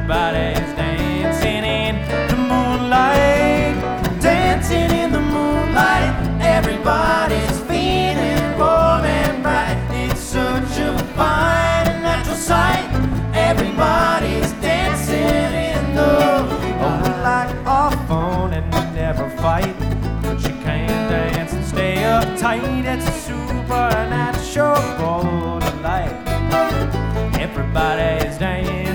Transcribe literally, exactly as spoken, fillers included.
Everybody's dancing in the moonlight, dancing in the moonlight. Everybody's feeling warm and bright. It's such a fine and natural sight. Everybody's dancing in the oh, we like our fun and we never fight, but you can't dance and stay uptight. It's a supernatural delight. Everybody's dancing